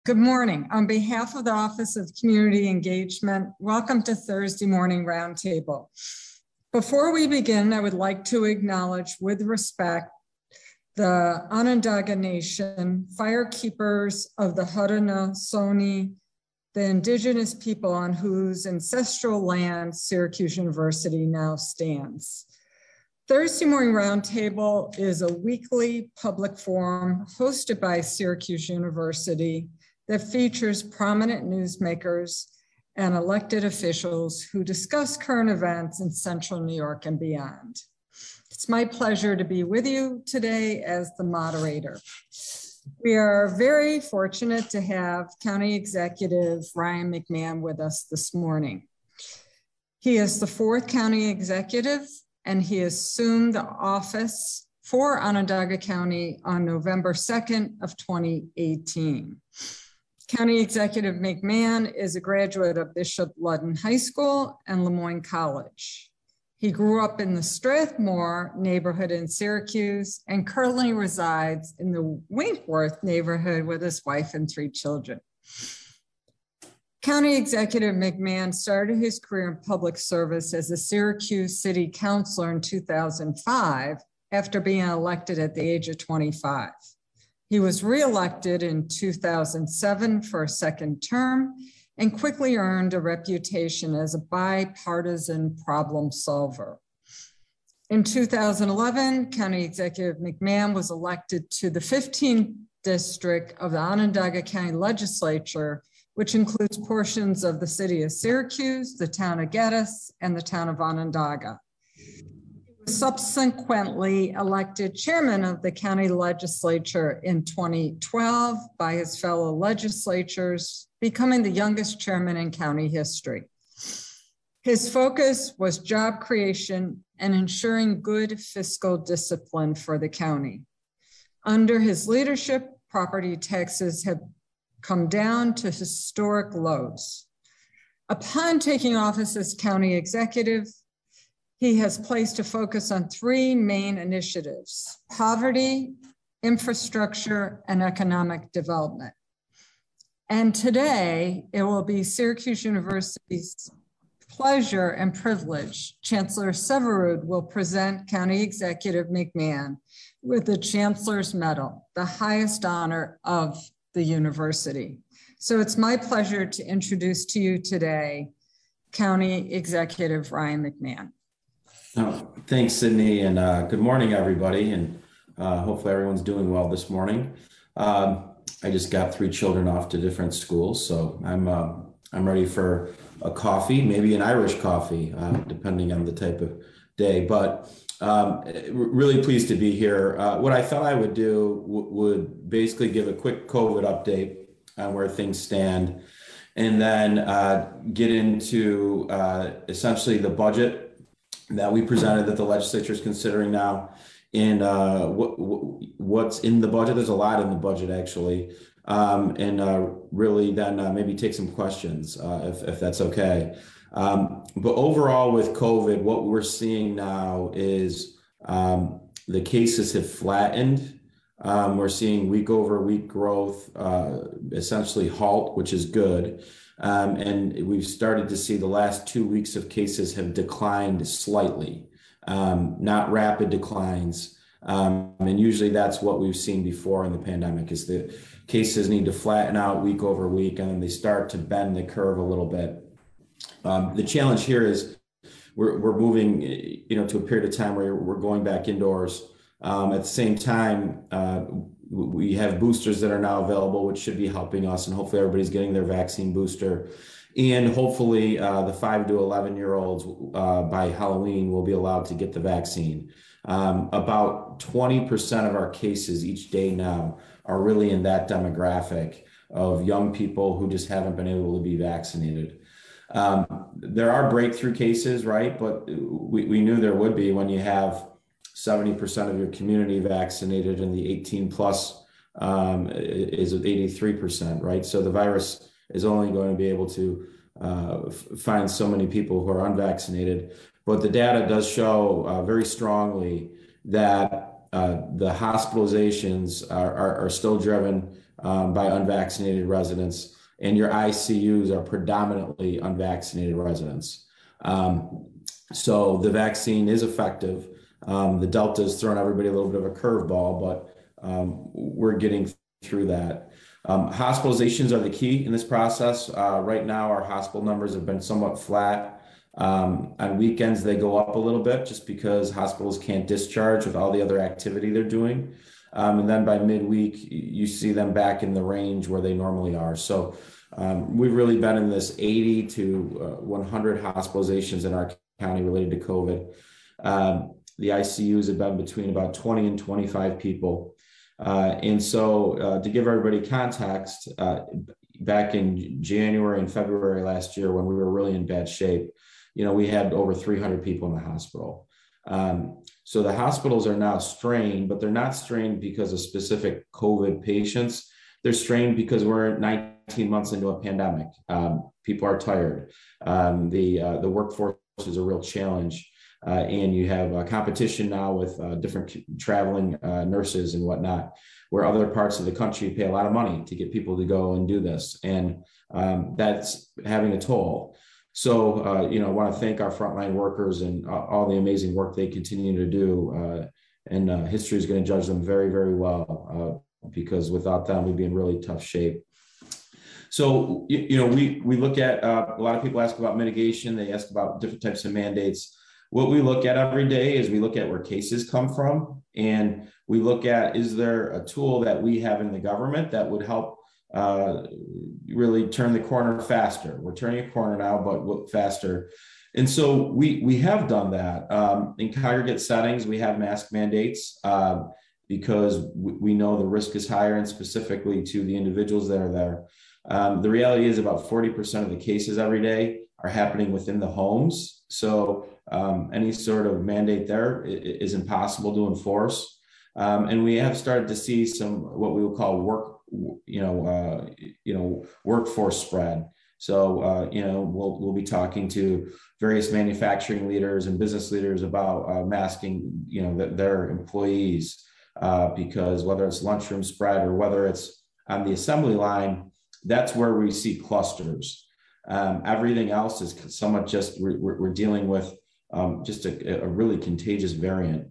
Good morning. On behalf of the Office of Community Engagement, welcome to Thursday Morning Roundtable. Before we begin, I would like to acknowledge with respect the Onondaga Nation, firekeepers of the Haudenosaunee, the indigenous people on whose ancestral land Syracuse University now stands. Thursday Morning Roundtable is a weekly public forum hosted by Syracuse University that features prominent newsmakers and elected officials who discuss current events in Central New York and beyond. It's my pleasure to be with you today as the moderator. We are very fortunate to have County Executive Ryan McMahon with us this morning. He is the fourth county executive, and he assumed the office for Onondaga County on November 2nd of 2018. County Executive McMahon is a graduate of Bishop Ludden High School and Lemoyne College. He grew up in the Strathmore neighborhood in Syracuse and currently resides in the Winkworth neighborhood with his wife and 3 children. County Executive McMahon started his career in public service as a Syracuse City Councilor in 2005 after being elected at the age of 25. He was reelected in 2007 for a second term and quickly earned a reputation as a bipartisan problem solver. In 2011, County Executive McMahon was elected to the 15th district of the Onondaga County Legislature, which includes portions of the city of Syracuse, the town of Geddes, and the town of Onondaga. He was subsequently elected chairman of the county legislature in 2012 by his fellow legislators, becoming the youngest chairman in county history. His focus was job creation and ensuring good fiscal discipline for the county. Under his leadership, property taxes have come down to historic lows. Upon taking office as county executive, he has placed a focus on 3 main initiatives: poverty, infrastructure, and economic development. And today, it will be Syracuse University's pleasure and privilege. Chancellor Severud will present County Executive McMahon with the Chancellor's Medal, the highest honor of the university. So it's my pleasure to introduce to you today, County Executive Ryan McMahon. Oh, thanks, Sydney, and good morning, everybody, and hopefully everyone's doing well this morning. I just got 3 children off to different schools, so I'm ready for a coffee, maybe an Irish coffee, depending on the type of day. But really pleased to be here. What I thought I would do would basically give a quick COVID update on where things stand, and then get into essentially the budget that we presented that the legislature is considering now, and what's in the budget. There's a lot in the budget, actually, and really then maybe take some questions if that's okay. But overall with COVID, what we're seeing now is the cases have flattened. We're seeing week over week growth essentially halt, which is good. And we've started to see the last 2 weeks of cases have declined slightly, not rapid declines. And usually that's what we've seen before in the pandemic, is the cases need to flatten out week over week, and then they start to bend the curve a little bit. The challenge here is we're moving, to a period of time where we're going back indoors. At the same time, we have boosters that are now available, which should be helping us, and hopefully everybody's getting their vaccine booster. And hopefully the 5 to 11-year-olds by Halloween will be allowed to get the vaccine. About 20% of our cases each day now are really in that demographic of young people who just haven't been able to be vaccinated. There are breakthrough cases, right? But we knew there would be when you have 70% of your community vaccinated, and the 18 plus is at 83%, right? So the virus is only going to be able to find so many people who are unvaccinated. But the data does show very strongly that the hospitalizations are still driven by unvaccinated residents, and your ICUs are predominantly unvaccinated residents. So the vaccine is effective. The Delta has thrown everybody a little bit of a curveball, but we're getting through that. Hospitalizations are the key in this process. Right now, our hospital numbers have been somewhat flat. On weekends, they go up a little bit just because hospitals can't discharge with all the other activity they're doing. And then by midweek, you see them back in the range where they normally are. So we've really been in this 80 to 100 hospitalizations in our county related to COVID. The ICUs have been between about 20 and 25 people. And so to give everybody context, back in January and February last year, when we were really in bad shape, we had over 300 people in the hospital. So the hospitals are now strained, but they're not strained because of specific COVID patients. They're strained because we're 19 months into a pandemic. People are tired. The workforce is a real challenge. And you have competition now with different traveling nurses and whatnot, where other parts of the country pay a lot of money to get people to go and do this. And that's having a toll. So, I want to thank our frontline workers and all the amazing work they continue to do. And history is going to judge them very, very well, because without them, we'd be in really tough shape. So, we look at, a lot of people ask about mitigation. They ask about different types of mandates. What we look at every day is we look at where cases come from, and we look at, is there a tool that we have in the government that would help really turn the corner faster? We're turning a corner now, but faster. And so we have done that. In congregate settings, we have mask mandates because we know the risk is higher, and specifically to the individuals that are there. The reality is about 40% of the cases every day are happening within the homes. So any sort of mandate there is impossible to enforce. And we have started to see some, what we would call workforce spread. So, we'll be talking to various manufacturing leaders and business leaders about masking, their employees, because whether it's lunchroom spread or whether it's on the assembly line, that's where we see clusters. Everything else is somewhat just, we're dealing with just a really contagious variant.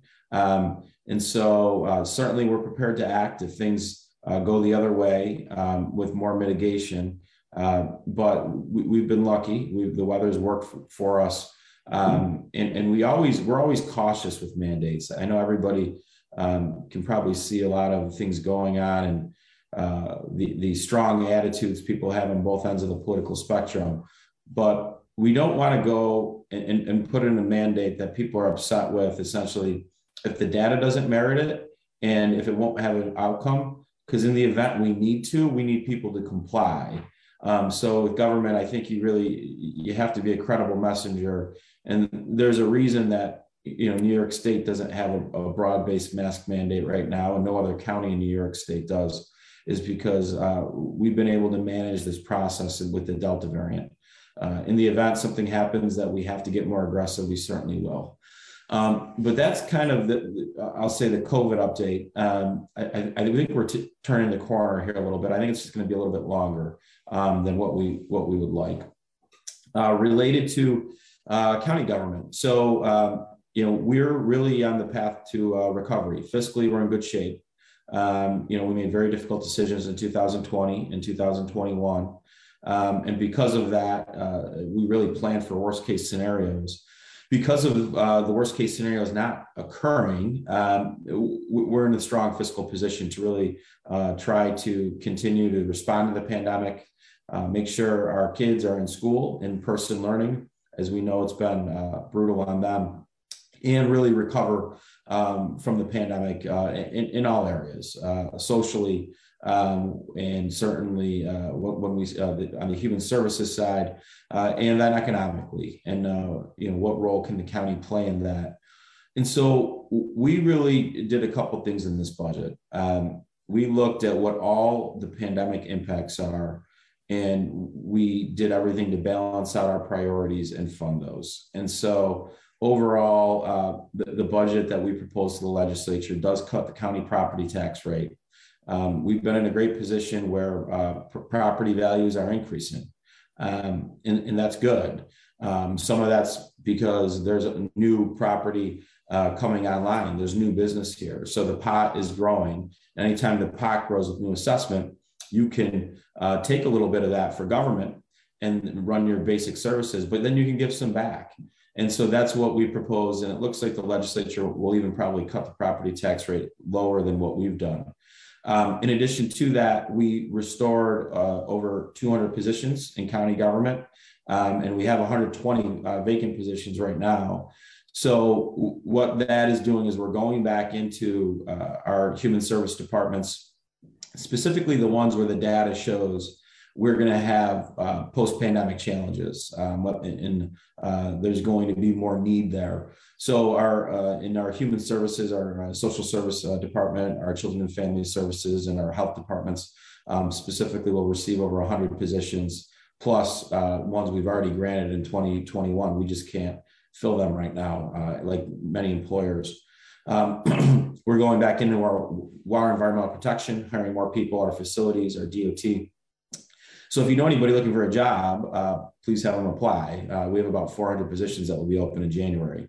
And so certainly we're prepared to act if things go the other way with more mitigation. But we've been lucky. The weather's worked for us. And we're always cautious with mandates. I know everybody can probably see a lot of things going on, and the strong attitudes people have on both ends of the political spectrum. But we don't want to go and put in a mandate that people are upset with, essentially, if the data doesn't merit it and if it won't have an outcome, because in the event we need people to comply. So with government, I think you have to be a credible messenger. And there's a reason that, New York State doesn't have a broad-based mask mandate right now, and no other county in New York State does, is because we've been able to manage this process with the Delta variant. In the event something happens that we have to get more aggressive, we certainly will. But that's kind of I'll say the COVID update. I think we're turning the corner here a little bit. I think it's just going to be a little bit longer than what we would like. Related to county government. So, we're really on the path to recovery. Fiscally, we're in good shape. We made very difficult decisions in 2020 and 2021. And because of that, we really planned for worst case scenarios. Because of the worst case scenarios not occurring, we're in a strong fiscal position to really try to continue to respond to the pandemic, make sure our kids are in school, in-person learning, as we know it's been brutal on them, and really recover from the pandemic in all areas, socially, and certainly when we on the human services side, and then economically, and what role can the county play in that? And so we really did a couple things in this budget. We looked at what all the pandemic impacts are, and we did everything to balance out our priorities and fund those. And so overall, the budget that we proposed to the legislature does cut the county property tax rate. We've been in a great position where property values are increasing, and that's good. Some of that's because there's a new property coming online. There's new business here. So the pot is growing. Anytime the pot grows with new assessment, you can take a little bit of that for government and run your basic services, but then you can give some back. And so that's what we propose. And it looks like the legislature will even probably cut the property tax rate lower than what we've done. In addition to that, we restored over 200 positions in county government, and we have 120 vacant positions right now. So what that is doing is we're going back into our human service departments, specifically the ones where the data shows we're going to have post-pandemic challenges, and there's going to be more need there. So in our human services, our social service department, our children and family services, and our health departments specifically will receive over 100 positions, plus ones we've already granted in 2021. We just can't fill them right now, like many employers. We're going back into our water environmental protection, hiring more people, our facilities, our DOT. So if you know anybody looking for a job, please have them apply. We have about 400 positions that will be open in January.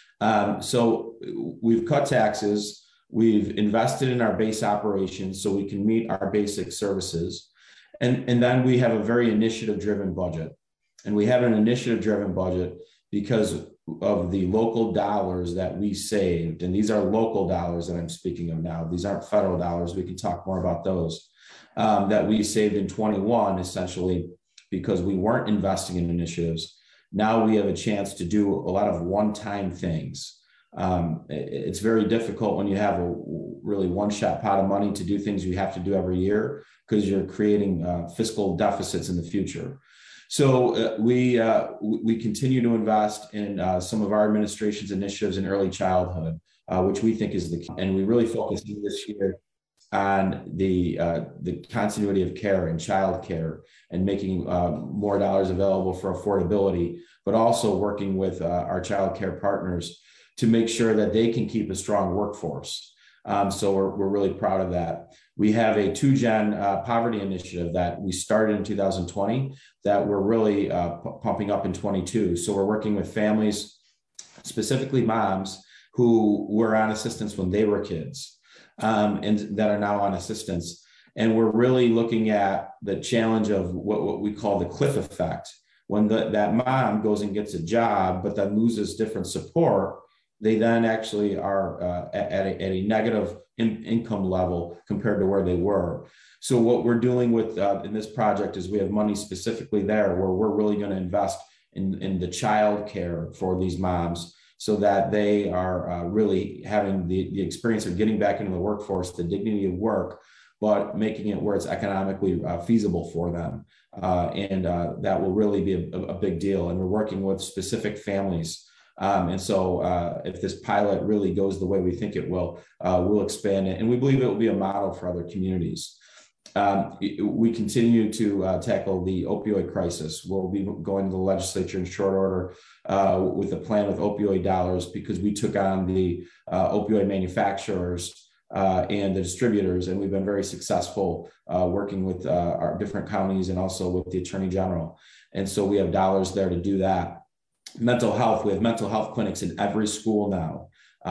So we've cut taxes. We've invested in our base operations so we can meet our basic services. And then we have a very initiative-driven budget. And we have an initiative-driven budget because of the local dollars that we saved. And these are local dollars that I'm speaking of now. These aren't federal dollars. We can talk more about those. That we saved in 21, essentially, because we weren't investing in initiatives. Now we have a chance to do a lot of one-time things. It's very difficult when you have a really one-shot pot of money to do things you have to do every year because you're creating fiscal deficits in the future. So we continue to invest in some of our administration's initiatives in early childhood, which we think is the key. And we really focus this year on the continuity of care and child care and making more dollars available for affordability, but also working with our child care partners to make sure that they can keep a strong workforce. So we're really proud of that. We have a 2-gen poverty initiative that we started in 2020 that we're really pumping up in 22. So we're working with families, specifically moms, who were on assistance when they were kids. And that are now on assistance. And we're really looking at the challenge of what we call the cliff effect. When that mom goes and gets a job, but then loses different support, they then actually are at a negative income level compared to where they were. So what we're doing with in this project is we have money specifically there where we're really going to invest in the child care for these moms, so that they are really having the experience of getting back into the workforce, the dignity of work, but making it where it's economically feasible for them. And that will really be a big deal. And we're working with specific families. And so if this pilot really goes the way we think it will, we'll expand it. And we believe it will be a model for other communities. We continue to tackle the opioid crisis. We'll be going to the legislature in short order with a plan with opioid dollars because we took on the opioid manufacturers and the distributors, and we've been very successful working with our different counties and also with the Attorney General. And so we have dollars there to do that. Mental health, we have mental health clinics in every school now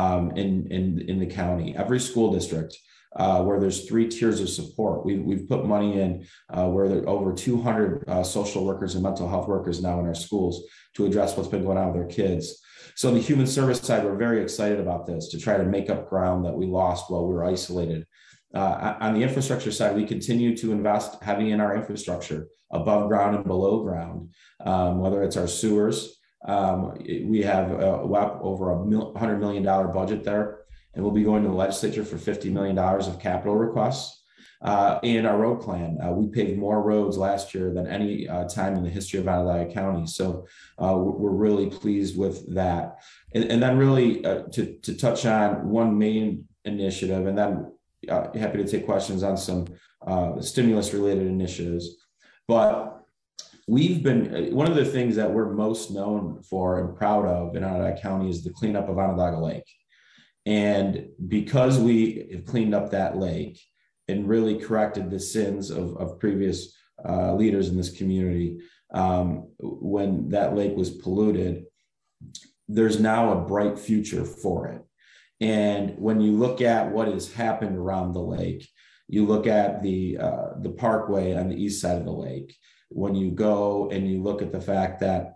in the county, every school district. Where there's 3 tiers of support. We've put money in where there are over 200 social workers and mental health workers now in our schools to address what's been going on with our kids. So on the human service side, we're very excited about this to try to make up ground that we lost while we were isolated. On the infrastructure side, we continue to invest heavy in our infrastructure, above ground and below ground, whether it's our sewers. We have over $100 million budget there. And we'll be going to the legislature for $50 million of capital requests. And our road plan, we paved more roads last year than any time in the history of Onondaga County. So we're really pleased with that. And then really to touch on one main initiative, and then happy to take questions on some stimulus related initiatives. But we've been, one of the things that we're most known for and proud of in Onondaga County is the cleanup of Onondaga Lake. And because we have cleaned up that lake and really corrected the sins of previous leaders in this community. When that lake was polluted, there's now a bright future for it. And when you look at what has happened around the lake, you look at the parkway on the east side of the lake. When you go and you look at the fact that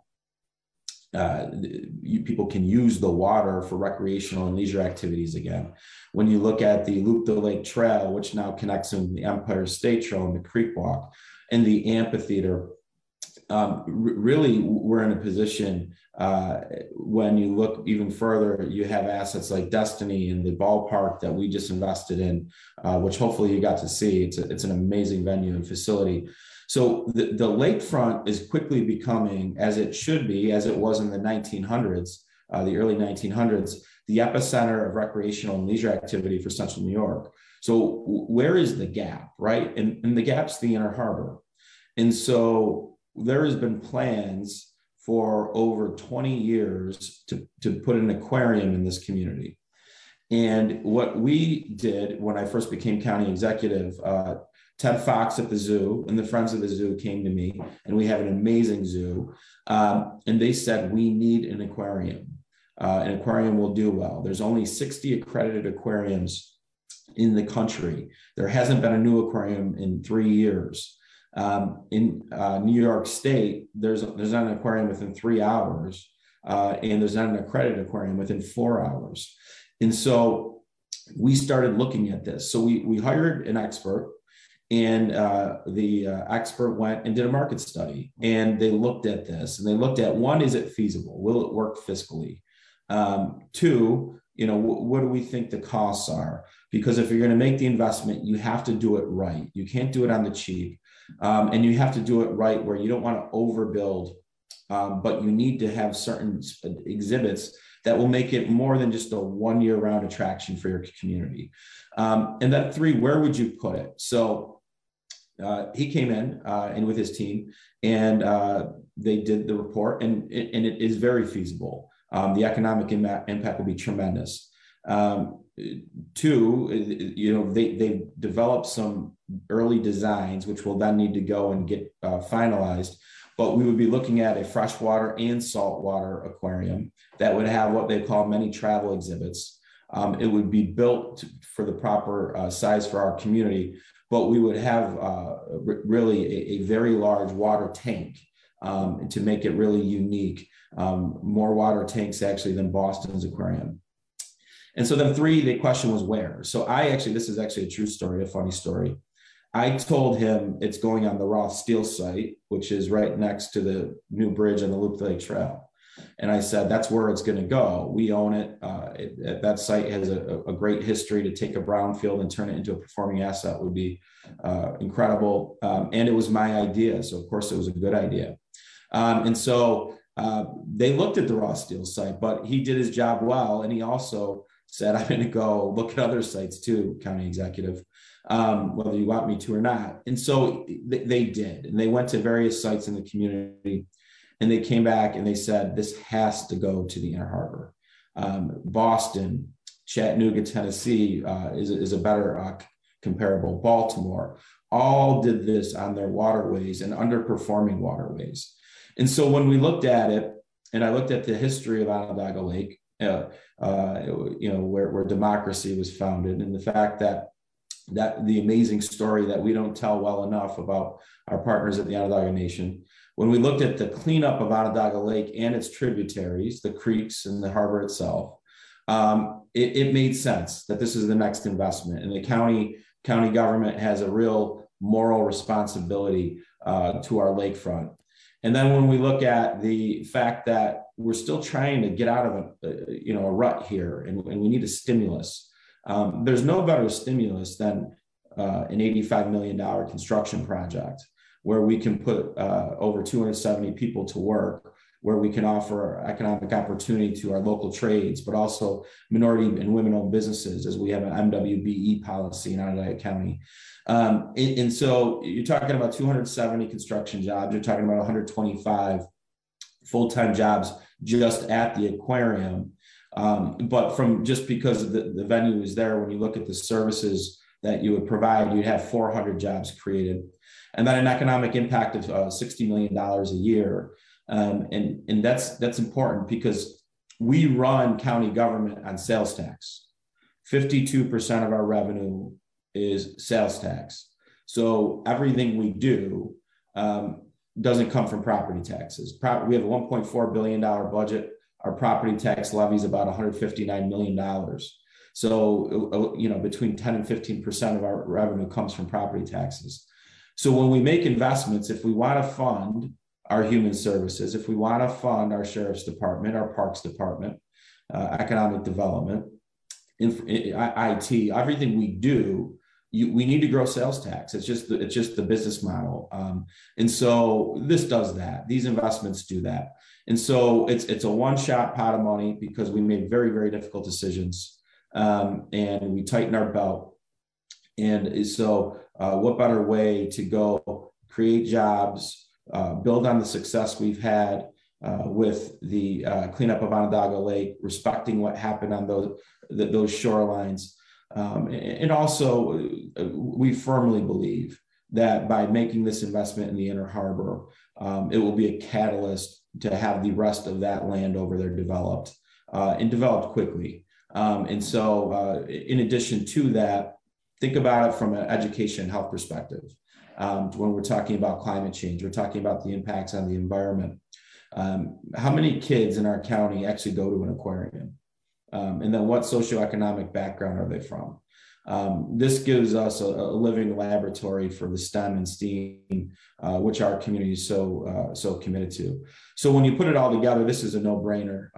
people can use the water for recreational and leisure activities again. When you look at the Loop the Lake Trail, which now connects in the Empire State Trail and the Creek Walk and the amphitheater, really we're in a position when you look even further, you have assets like Destiny and the ballpark that we just invested in, which hopefully you got to see. It's an amazing venue and facility. So the lakefront is quickly becoming, as it should be, as it was in the 1900s, the early 1900s, the epicenter of recreational and leisure activity for Central New York. So where is the gap, right? And the gap's the Inner Harbor. And so there has been plans for over 20 years to put an aquarium in this community. And what we did when I first became county executive, Ted Fox at the zoo and the Friends of the Zoo came to me, and we have an amazing zoo. And they said, we need an aquarium. An aquarium will do well. There's only 60 accredited aquariums in the country. There hasn't been a new aquarium in 3 years. In New York State, there's not an aquarium within 3 hours, and there's not an accredited aquarium within 4 hours. And so we started looking at this. So we hired an expert, and the expert went and did a market study, and they looked at this, and they looked at, one, is it feasible? Will it work fiscally? Two, what do we think the costs are? Because if you're going to make the investment, you have to do it right. You can't do it on the cheap. And you have to do it right where you don't want to overbuild, but you need to have certain exhibits that will make it more than just a 1 year round attraction for your community. And then three, where would you put it? So he came in with his team, and they did the report, and it is very feasible. The economic impact will be tremendous. Two, they developed some early designs, which will then need to go and get finalized. But we would be looking at a freshwater and saltwater aquarium that would have what they call many travel exhibits. It would be built for the proper size for our community, but we would have really a very large water tank to make it really unique. More water tanks actually than Boston's aquarium. And so then three, the question was where. So this is actually a true story, a funny story. I told him it's going on the Roth Steel site, which is right next to the new bridge on the Loop the Lake Trail. And I said, that's where it's going to go. We own it. That site has a great history. To take a brownfield and turn it into a performing asset would be incredible. And it was my idea. So of course it was a good idea. And so they looked at the Roth Steel site, but he did his job well. And he also said, I'm going to go look at other sites too, county executive, whether you want me to or not. And so they did. And they went to various sites in the community, and they came back and they said, this has to go to the Inner Harbor. Boston, Chattanooga, Tennessee is a better comparable. Baltimore, all did this on their waterways and underperforming waterways. And so when we looked at it, and I looked at the history of Onondaga Lake, where democracy was founded, and the fact that the amazing story that we don't tell well enough about our partners at the Onondaga Nation. When we looked at the cleanup of Onondaga Lake and its tributaries, the creeks and the harbor itself, it made sense that this is the next investment, and the county government has a real moral responsibility to our lakefront. And then when we look at the fact that we're still trying to get out of a rut here, and we need a stimulus. There's no better stimulus than an $85 million construction project where we can put over 270 people to work, where we can offer economic opportunity to our local trades, but also minority and women-owned businesses, as we have an MWBE policy in Onondaga County. And so you're talking about 270 construction jobs. You're talking about 125 full-time jobs just at the aquarium. But from just because the venue is there, when you look at the services that you would provide, you'd have 400 jobs created. And then an economic impact of $60 million a year. And that's important because we run county government on sales tax. 52% of our revenue is sales tax. So everything we do doesn't come from property taxes. We have a $1.4 billion budget. Our property tax levy is about $159 million. So, between 10 and 15% of our revenue comes from property taxes. So when we make investments, if we want to fund our human services, if we want to fund our sheriff's department, our parks department, economic development, IT, everything we do, we need to grow sales tax. It's just the business model. And so this does that. These investments do that. And so it's a one-shot pot of money because we made very, very difficult decisions. And we tighten our belt. And so what better way to go create jobs, build on the success we've had with the cleanup of Onondaga Lake, respecting what happened on those shorelines. And also, we firmly believe that by making this investment in the Inner Harbor, it will be a catalyst to have the rest of that land over there developed and developed quickly. And so in addition to that, think about it from an education and health perspective. When we're talking about climate change, we're talking about the impacts on the environment. How many kids in our county actually go to an aquarium? And then what socioeconomic background are they from? This gives us a living laboratory for the STEM and STEAM, which our community is so committed to. So when you put it all together, this is a no-brainer.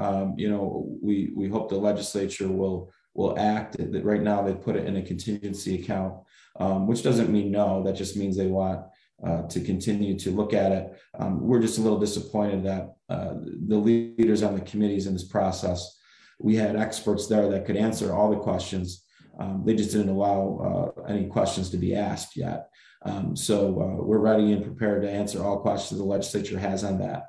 We hope the legislature will act. Right now, they put it in a contingency account, which doesn't mean no. That just means they want to continue to look at it. We're just a little disappointed that the leaders on the committees in this process, we had experts there that could answer all the questions. They just didn't allow any questions to be asked yet. So we're ready and prepared to answer all questions the legislature has on that.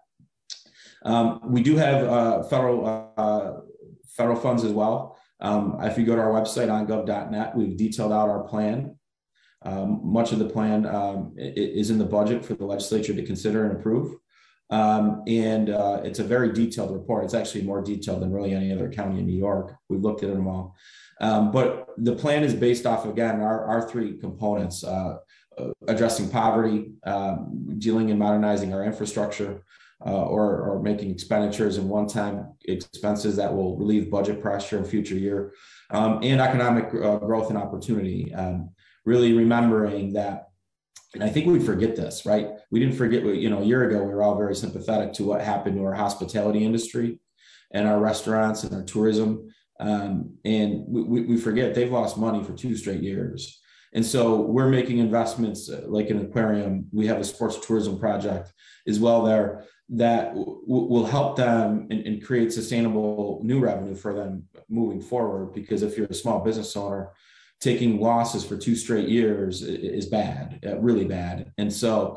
We do have federal funds as well. If you go to our website, ongov.net, we've detailed out our plan. Much of the plan is in the budget for the legislature to consider and approve. And it's a very detailed report. It's actually more detailed than really any other county in New York. We've looked at them all. But the plan is based off, again, our three components: addressing poverty, dealing and modernizing our infrastructure, or making expenditures and one-time expenses that will relieve budget pressure in future year, and economic growth and opportunity. Really remembering that, and I think we forget this, right? We didn't forget, a year ago, we were all very sympathetic to what happened to our hospitality industry and our restaurants and our tourism. And we forget they've lost money for 2 straight years. And so we're making investments like an aquarium. We have a sports tourism project as well there that will help them and create sustainable new revenue for them moving forward. Because if you're a small business owner, taking losses for 2 straight years is bad, really bad. And so,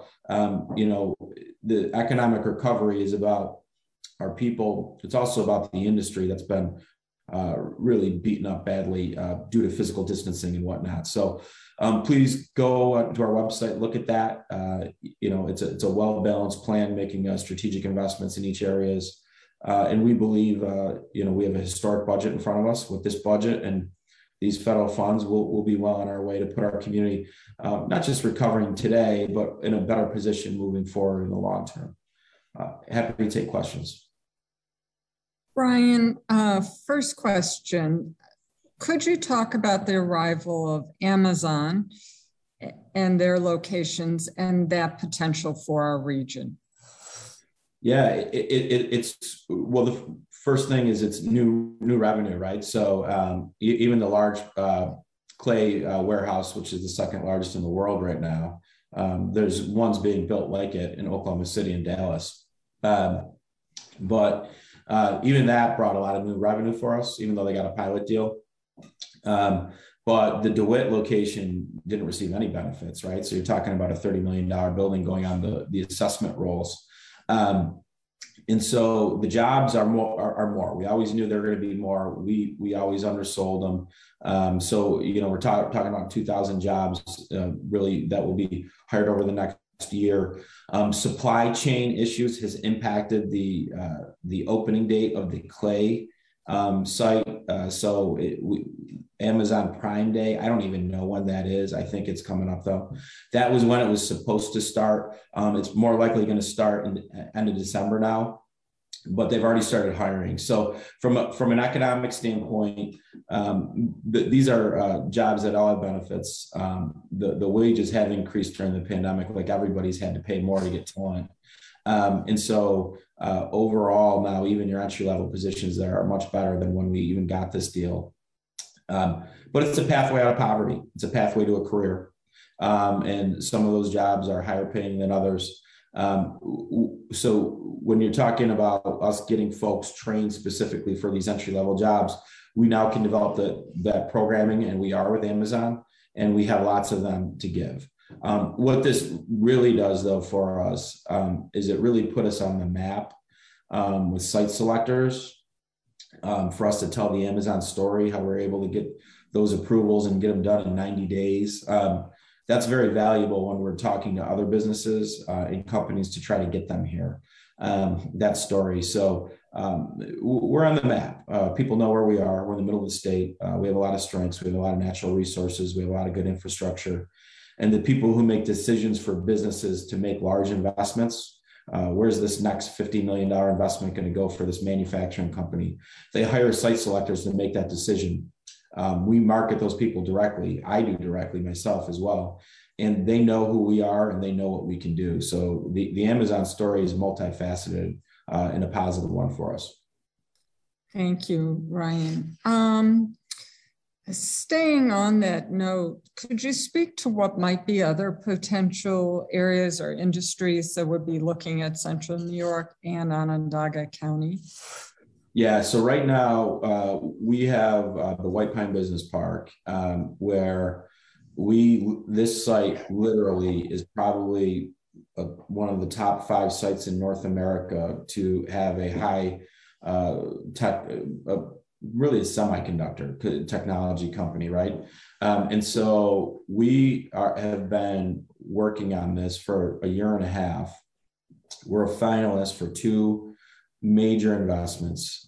the economic recovery is about our people. It's also about the industry that's been really beaten up badly due to physical distancing and whatnot. So please go to our website, look at that. It's a well-balanced plan, making strategic investments in each areas. And we believe, we have a historic budget in front of us. With this budget and these federal funds, we'll be well on our way to put our community, not just recovering today, but in a better position moving forward in the long term. Happy to take questions. Brian, first question. Could you talk about the arrival of Amazon and their locations and that potential for our region? Yeah, it's well, the first thing is it's new revenue, right? So even the large clay warehouse, which is the second largest in the world right now, there's ones being built like it in Oklahoma City and Dallas. But even that brought a lot of new revenue for us, even though they got a pilot deal. But the DeWitt location didn't receive any benefits, right? So you're talking about a $30 million building going on the assessment rolls. And so the jobs are more. We always knew there were going to be more. We always undersold them. So we're talking about 2,000 jobs really that will be hired over the next year. Supply chain issues has impacted the opening date of the Clay site. Amazon Prime Day, I don't even know when that is. I think it's coming up though. That was when it was supposed to start. It's more likely going to start in the end of December now, but they've already started hiring. So from an economic standpoint, these are jobs that all have benefits. The wages have increased during the pandemic, like everybody's had to pay more to get talent. And so overall now, even your entry level positions there are much better than when we even got this deal. But it's a pathway out of poverty. It's a pathway to a career. And some of those jobs are higher paying than others. So when you're talking about us getting folks trained specifically for these entry level jobs, we now can develop that programming, and we are with Amazon, and we have lots of them to give. What this really does though for us is it really put us on the map with site selectors. For us to tell the Amazon story, how we're able to get those approvals and get them done in 90 days. That's very valuable when we're talking to other businesses and companies to try to get them here, that story. So we're on the map. People know where we are. We're in the middle of the state. We have a lot of strengths. We have a lot of natural resources. We have a lot of good infrastructure. And the people who make decisions for businesses to make large investments, where's this next $50 million investment going to go for this manufacturing company? They hire site selectors to make that decision. We market those people directly. I do directly myself as well. And they know who we are and they know what we can do. So the Amazon story is multifaceted and a positive one for us. Thank you, Ryan. Staying on that note, could you speak to what might be other potential areas or industries that would be looking at Central New York and Onondaga County? Yeah, so right now we have the White Pine Business Park, where this site literally is probably one of the top 5 sites in North America to have a high tech, really a semiconductor technology company, right? And so we have been working on this for a year and a half. We're a finalist for 2 major investments.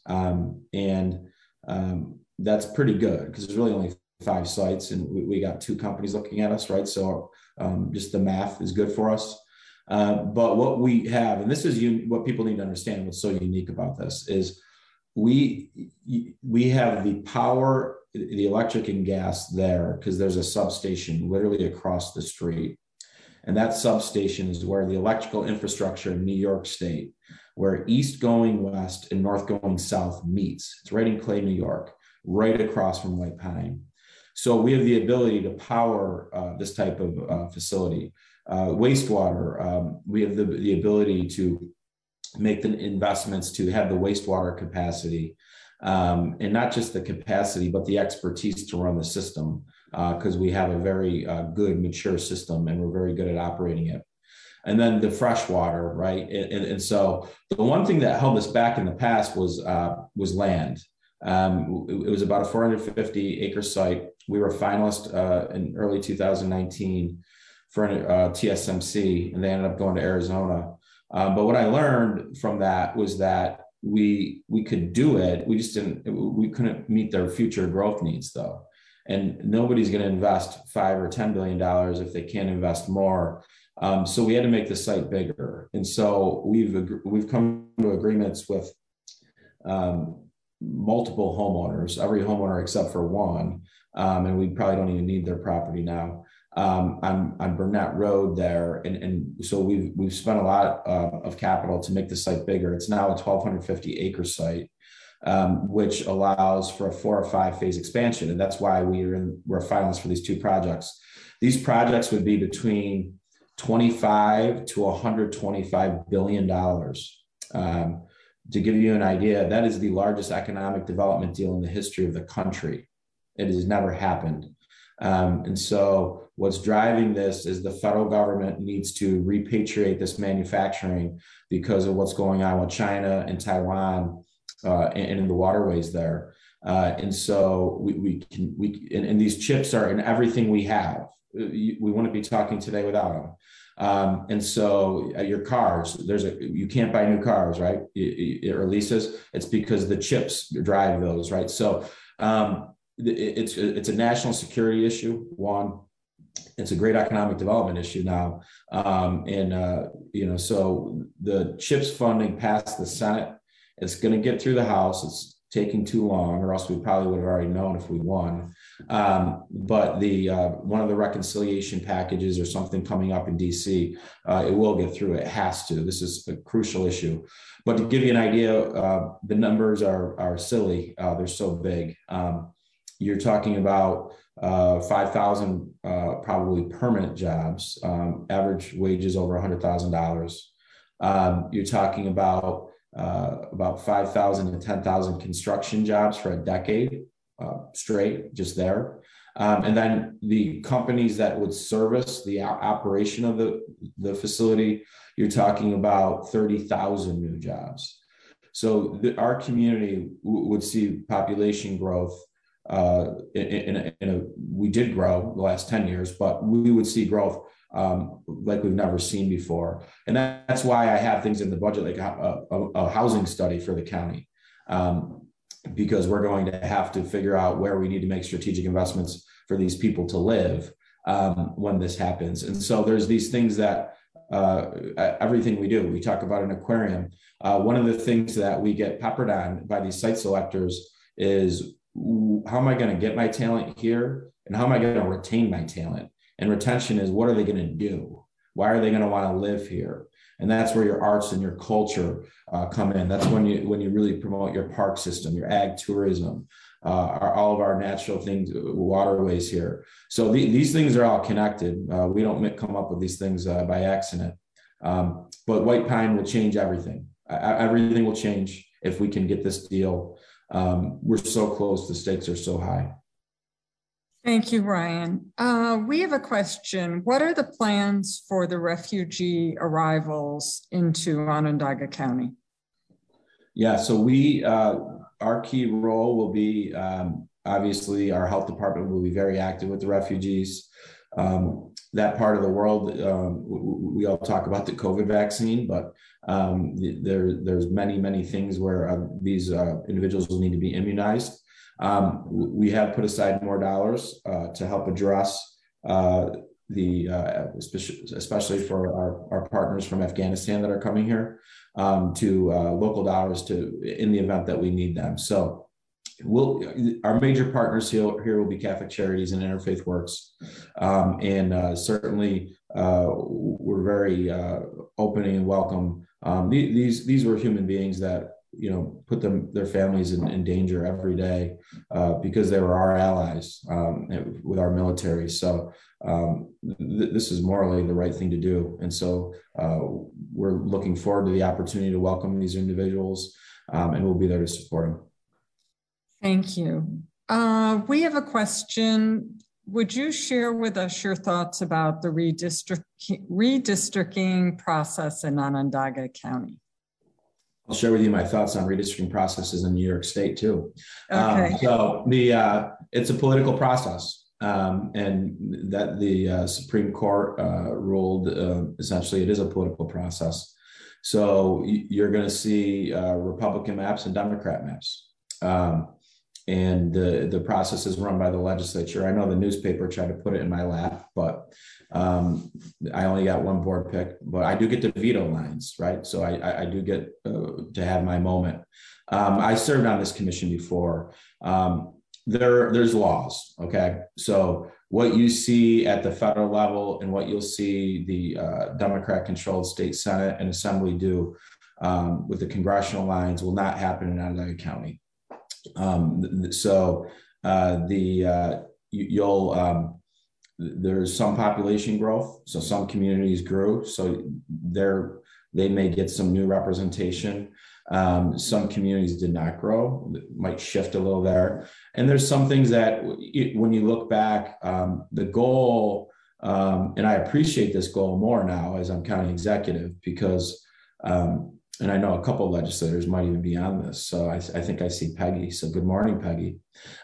That's pretty good because there's really only 5 sites and we got 2 companies looking at us, right? So just the math is good for us. But what we have, and this is what people need to understand, what's so unique about this is we have the power, the electric and gas there because there's a substation literally across the street. And that substation is where the electrical infrastructure in New York State, where east going west and north going south meets. It's right in Clay, New York, right across from White Pine. So we have the ability to power this type of facility. Wastewater, we have the ability to make the investments to have the wastewater capacity, and not just the capacity, but the expertise to run the system, because we have a very good, mature system and we're very good at operating it. And then the fresh water, right? And so the one thing that held us back in the past was land. It was about a 450 acre site. We were a finalist in early 2019 for an TSMC, and they ended up going to Arizona. But what I learned from that was that we could do it. We just we couldn't meet their future growth needs though. And nobody's going to invest $5 or $10 billion if they can't invest more. So we had to make the site bigger. And so we've come to agreements with multiple homeowners, every homeowner except for one. And we probably don't even need their property now. On Burnett Road there. And so we've spent a lot of capital to make the site bigger. It's now a 1,250 acre site, which allows for a 4 or 5 phase expansion. And that's why we're a finalist for these 2 projects. These projects would be between $25 to $125 billion. To give you an idea, that is the largest economic development deal in the history of the country. It has never happened. And so what's driving this is the federal government needs to repatriate this manufacturing because of what's going on with China and Taiwan and in the waterways there. And so and these chips are in everything we have. We wouldn't be talking today without them. And so your cars, you can't buy new cars, right? Or leases. It's because the chips drive those, right? So it's a national security issue. One, it's a great economic development issue now. So the CHIPS funding passed the Senate. It's going to get through the House. It's taking too long, or else we probably would have already known if we won. But one of the reconciliation packages or something coming up in DC, it will get through. It has to. This is a crucial issue. But to give you an idea, the numbers are silly. They're so big. You're talking about 5,000 probably permanent jobs, average wages over $100,000. You're talking about 5,000 to 10,000 construction jobs for a decade straight, just there. And then the companies that would service the operation of the facility, you're talking about 30,000 new jobs. So our community would see population growth. We did grow the last 10 years, but we would see growth like we've never seen before. And that's why I have things in the budget, like a housing study for the county, because we're going to have to figure out where we need to make strategic investments for these people to live when this happens. And so there's these things that everything we do, we talk about an aquarium. One of the things that we get peppered on by these site selectors is, how am I going to get my talent here? And how am I going to retain my talent? And retention is, what are they going to do? Why are they going to want to live here? And that's where your arts and your culture come in. That's when you really promote your park system, your ag tourism, all of our natural things, waterways here. So these things are all connected. We don't come up with these things by accident. But White Pine will change everything. Everything will change if we can get this deal. We're so close, the stakes are so high. Thank you, Ryan. We have a question. What are the plans for the refugee arrivals into Onondaga County? Yeah, so our key role will be, obviously, our health department will be very active with the refugees. That part of the world, we all talk about the COVID vaccine, but there's many things where these individuals will need to be immunized. We have put aside more dollars to help address especially for our partners from Afghanistan that are coming here, to local dollars in the event that we need them. So our major partners here will be Catholic Charities and Interfaith Works, and certainly we're very open and welcome. These were human beings that put their families in danger every day because they were our allies with our military. So this is morally the right thing to do, and so we're looking forward to the opportunity to welcome these individuals, and we'll be there to support them. Thank you. We have a question. Would you share with us your thoughts about the redistricting process in Onondaga County? I'll share with you my thoughts on redistricting processes in New York State too. Okay. It's a political process, and that the Supreme Court ruled essentially it is a political process. So you're going to see Republican maps and Democrat maps. And the process is run by the legislature. I know the newspaper tried to put it in my lap, but I only got one board pick, but I do get to veto lines, right? So I do get to have my moment. I served on this commission before. There's laws, okay? So what you see at the federal level and what you'll see the Democrat-controlled state Senate and Assembly do with the congressional lines will not happen in Onondaga County. There's some population growth, so some communities grew, so they may get some new representation. Some communities did not grow, might shift a little there. And there's some things that when you look back, the goal, and I appreciate this goal more now as I'm county executive because, and I know a couple of legislators might even be on this. So I think I see Peggy. So good morning, Peggy.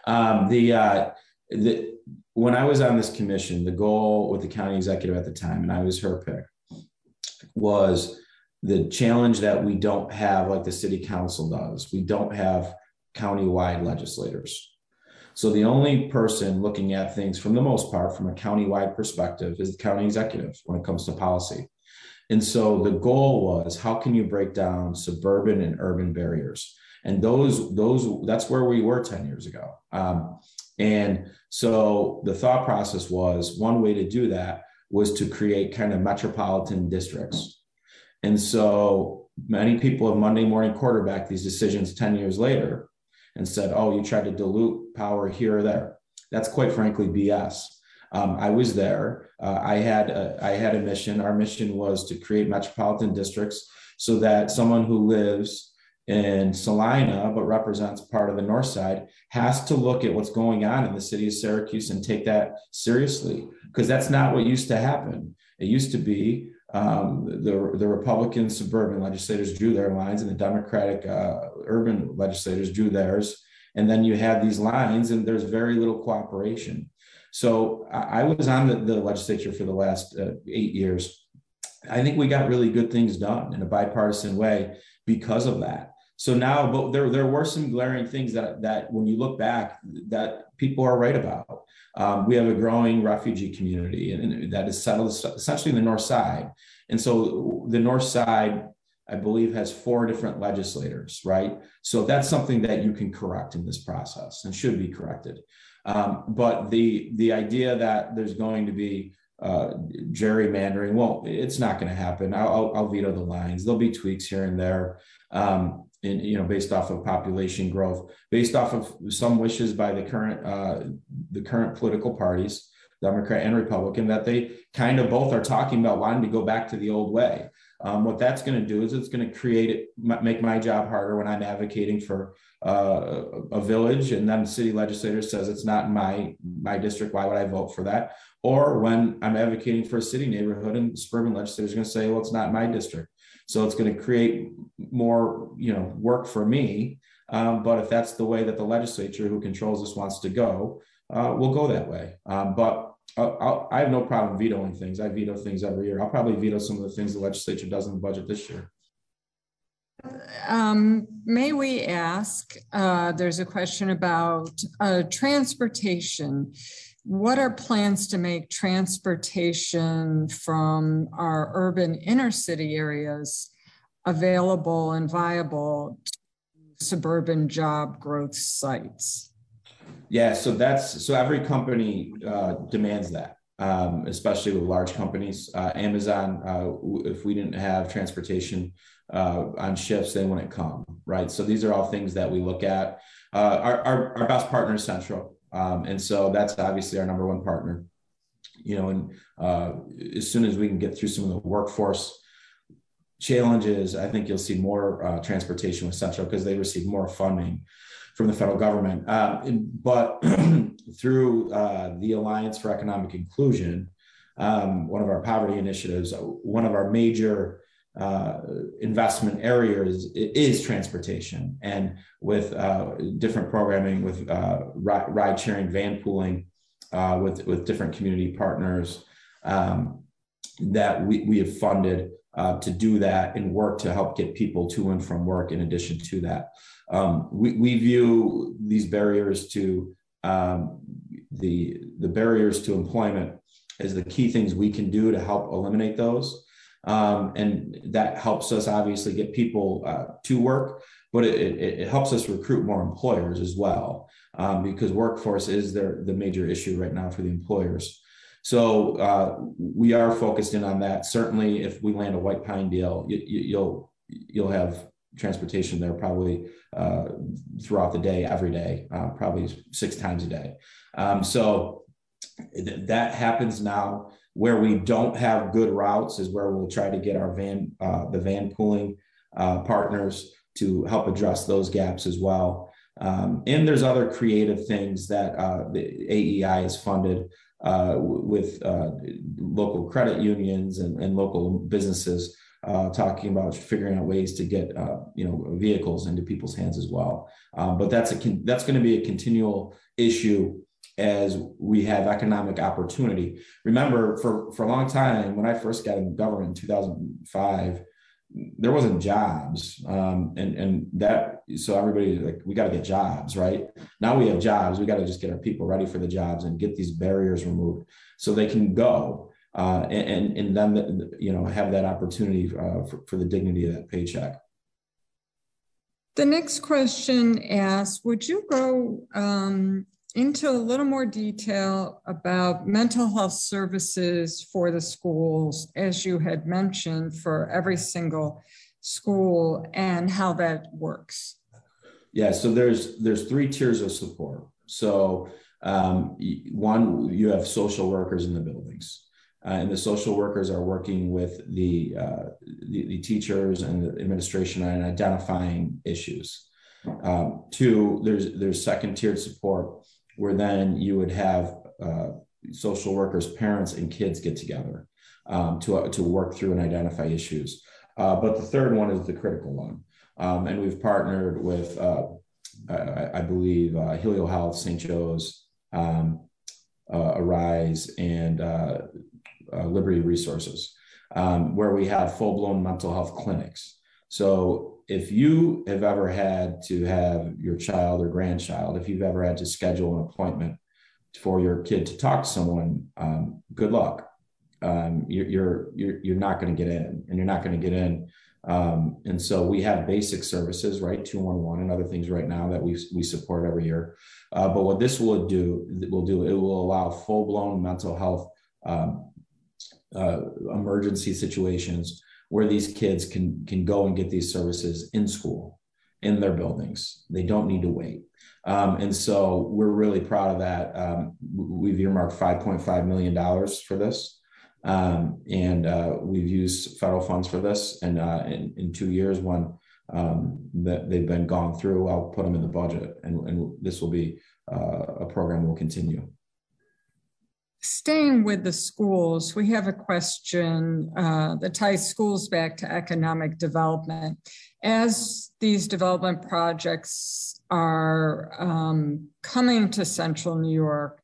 When I was on this commission, the goal with the county executive at the time, and I was her pick, was the challenge that we don't have like the city council does. We don't have county-wide legislators. So the only person looking at things from the most part from a county-wide perspective is the county executive when it comes to policy. And so the goal was, how can you break down suburban and urban barriers? And that's where we were 10 years ago. And so the thought process was, one way to do that was to create kind of metropolitan districts. And so many people have Monday morning quarterback these decisions 10 years later and said, oh, you tried to dilute power here or there. That's quite frankly BS. I was there. I had a mission. Our mission was to create metropolitan districts so that someone who lives in Salina but represents part of the north side has to look at what's going on in the city of Syracuse and take that seriously, because that's not what used to happen. It used to be the Republican suburban legislators drew their lines and the Democratic urban legislators drew theirs. And then you had these lines and there's very little cooperation. So I was on the legislature for the last 8 years. I think we got really good things done in a bipartisan way because of that. So now, but there were some glaring things that when you look back, that people are right about. We have a growing refugee community and that is settled essentially in the north side. And so the north side, I believe, has 4 different legislators, right? So that's something that you can correct in this process and should be corrected. But the idea that there's going to be gerrymandering, well, it's not going to happen. I'll veto the lines. There'll be tweaks here and there. And based off of population growth, based off of some wishes by the current political parties, Democrat and Republican, that they kind of both are talking about wanting to go back to the old way. What that's going to do is it's going to make my job harder when I'm advocating for a village, and then the city legislator says it's not in my district. Why would I vote for that? Or when I'm advocating for a city neighborhood, and the suburban legislator is going to say, well, it's not in my district. So it's going to create more, work for me. But if that's the way that the legislature who controls this wants to go, we'll go that way. But I have no problem vetoing things. I veto things every year. I'll probably veto some of the things the legislature does in the budget this year. May we ask, there's a question about transportation. What are plans to make transportation from our urban inner city areas available and viable to suburban job growth sites? Yeah, so every company demands that, especially with large companies. Amazon, if we didn't have transportation on ships, they wouldn't come, right? So these are all things that we look at. Our best partner is Central. And so that's obviously our number one partner, and as soon as we can get through some of the workforce challenges, I think you'll see more transportation with Central because they receive more funding from the federal government. But through the Alliance for Economic Inclusion, one of our poverty initiatives, one of our major investment areas is transportation, and with different programming with ride sharing, van pooling, with different community partners that we have funded to do that and work to help get people to and from work. In addition to that, we view these barriers to the barriers to employment as the key things we can do to help eliminate those. And that helps us obviously get people to work, but it helps us recruit more employers as well, because workforce is the major issue right now for the employers. So we are focused in on that. Certainly, if we land a White Pine deal, you'll have transportation there probably throughout the day, every day, probably 6 times a day. So that happens now. Where we don't have good routes is where we'll try to get our the van pooling partners to help address those gaps as well. And there's other creative things that the AEI has funded with local credit unions and local businesses, talking about figuring out ways to get vehicles into people's hands as well. But that's going to be a continual issue as we have economic opportunity. Remember, for a long time, when I first got in government in 2005, there wasn't jobs, and that, so everybody, like, we got to get jobs, right? Now we have jobs. We got to just get our people ready for the jobs and get these barriers removed so they can go and then have that opportunity for the dignity of that paycheck. The next question asks, would you go into a little more detail about mental health services for the schools, as you had mentioned, for every single school, and how that works? Yeah, so there's 3 tiers of support. So one, you have social workers in the buildings, and the social workers are working with the teachers and the administration on identifying issues. 2, there's second tiered support, where then you would have social workers, parents, and kids get together to work through and identify issues. But the third one is the critical one. And we've partnered with, I believe, Helio Health, St. Joe's, Arise, and Liberty Resources, where we have full-blown mental health clinics. So if you have ever had to have your child or grandchild, if you've ever had to schedule an appointment for your kid to talk to someone, good luck. You're not going to get in, and you're not going to get in. And so we have basic services, right? 211 and other things right now that we support every year. But what this will do, it will allow full-blown mental health emergency situations where these kids can go and get these services in school, in their buildings. They don't need to wait. And so we're really proud of that. We've earmarked $5.5 million for this. And we've used federal funds for this. And in 2 years, when that they've been gone through, I'll put them in the budget. And this will be a program we'll continue. Staying with the schools, we have a question that ties schools back to economic development. As these development projects are coming to Central New York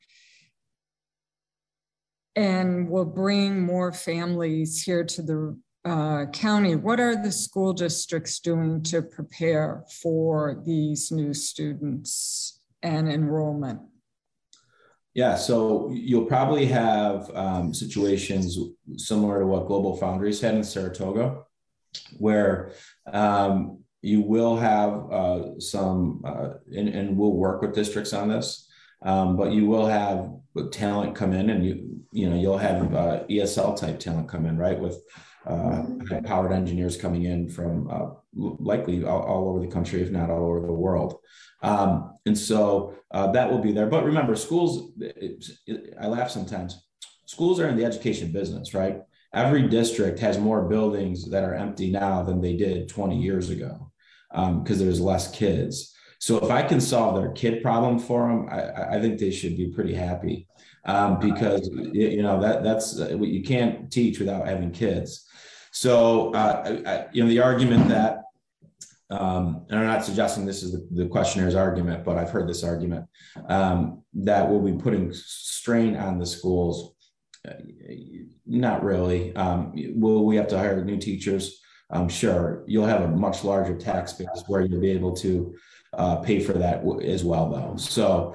and will bring more families here to the county, what are the school districts doing to prepare for these new students and enrollment? Yeah, so you'll probably have situations similar to what Global Foundries had in Saratoga, where you will have some, and we'll work with districts on this, but you will have talent come in, and you'll have ESL type talent come in, right, with high-powered engineers coming in from likely all over the country, if not all over the world. And so that will be there. But remember, schools, I laugh sometimes, schools are in the education business, right? Every district has more buildings that are empty now than they did 20 years ago because there's less kids. So if I can solve their kid problem for them, I think they should be pretty happy because, that's what you can't teach without having kids. So, the argument that, and I'm not suggesting this is the questionnaires argument, but I've heard this argument that we'll be putting strain on the schools. Not really. Will we have to hire new teachers? Sure. You'll have a much larger tax base where you'll be able to pay for that as well, though. So,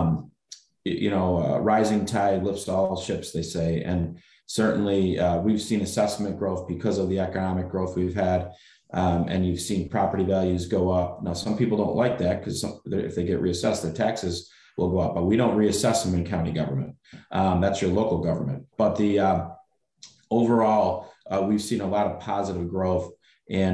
rising tide lifts all ships, they say. And certainly we've seen assessment growth because of the economic growth we've had. And you've seen property values go up. Now, some people don't like that because if they get reassessed, their taxes will go up, but we don't reassess them in county government. That's your local government. But the overall, we've seen a lot of positive growth. And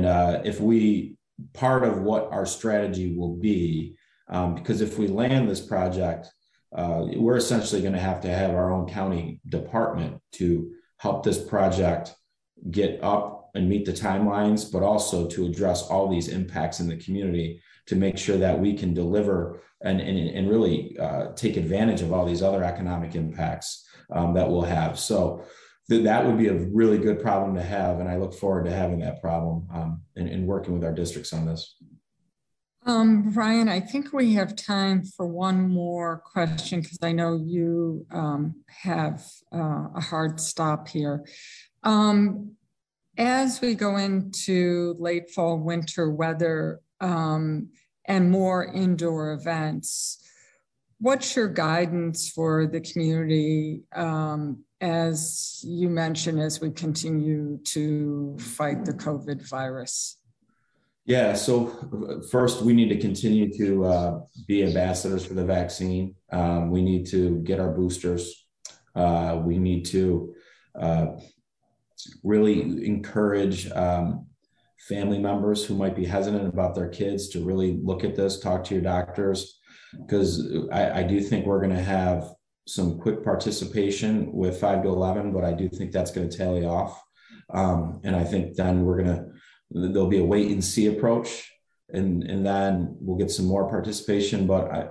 part of what our strategy will be, because if we land this project, we're essentially going to have our own county department to help this project get up and meet the timelines, but also to address all these impacts in the community to make sure that we can deliver and really take advantage of all these other economic impacts that we'll have. So that would be a really good problem to have. And I look forward to having that problem and working with our districts on this. Ryan, I think we have time for one more question because I know you have a hard stop here. As we go into late fall, winter weather and more indoor events, what's your guidance for the community as you mentioned, as we continue to fight the COVID virus? Yeah, so first we need to continue to be ambassadors for the vaccine. We need to get our boosters. We need to really encourage family members who might be hesitant about their kids to really look at this, talk to your doctors, because I do think we're going to have some quick participation with 5 to 11, but I do think that's going to tally off. And I think then there'll be a wait and see approach, and then we'll get some more participation. But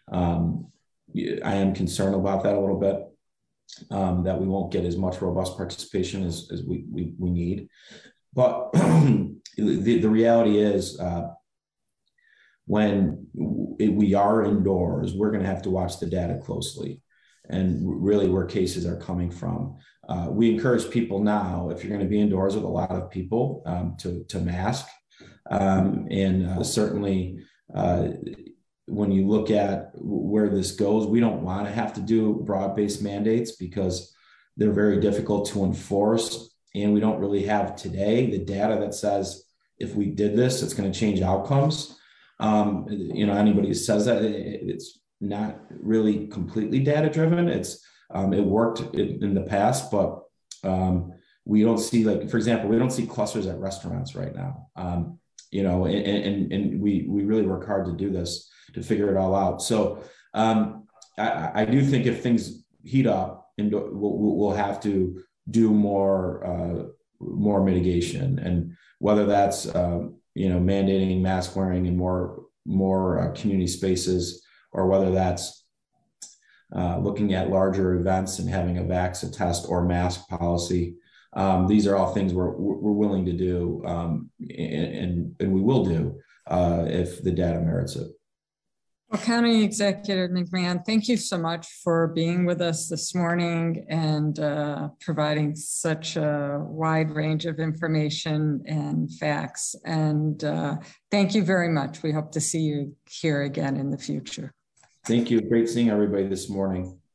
I am concerned about that a little bit, that we won't get as much robust participation as we need. But the reality is, when we are indoors, we're going to have to watch the data closely and really where cases are coming from. We encourage people now, if you're going to be indoors with a lot of people, to mask. And certainly, when you look at where this goes, we don't want to have to do broad-based mandates because they're very difficult to enforce. And we don't really have today the data that says if we did this, it's going to change outcomes. Anybody who says that, it's not really completely data-driven. It worked in the past, but we don't see, for example, we don't see clusters at restaurants right now. And we really work hard to do this, to figure it all out. So I do think if things heat up, we'll have to do more mitigation, and whether that's mandating mask wearing in more community spaces, or whether that's looking at larger events and having a vax, a test, or mask policy. These are all things we're willing to do, and we will do if the data merits it. Well, County Executive McMahon, thank you so much for being with us this morning and providing such a wide range of information and facts. And thank you very much. We hope to see you here again in the future. Thank you. Great seeing everybody this morning.